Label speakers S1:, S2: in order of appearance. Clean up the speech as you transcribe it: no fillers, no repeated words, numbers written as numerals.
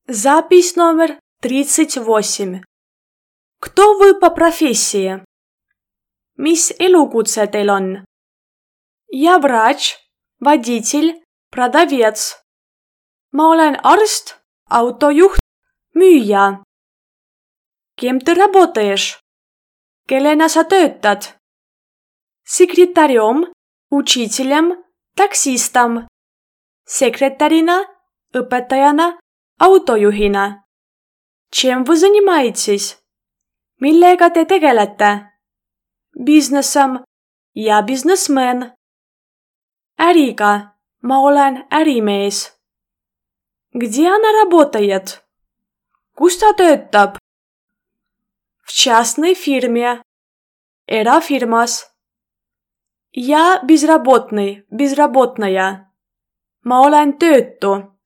S1: Запись номер 38. Кто вы по профессии? Mis elukutse teil on? Я врач, водитель, продавец. Ma olen arst, autojuht, müüja. Кем ты работаешь? Kellena sa töötad? Секретарем, учителем, таксистом. Sekretärina, õpetajana, autojuhina. Чем вы занимаетесь? Millega te tegelete? Бизнесом. Я бизнесмен. Äriga. Ma olen ärimees. Где она работает? Kus ta töötab? В частной фирме. Erafirmas. Я безработный, безработная. Ma olen töötu.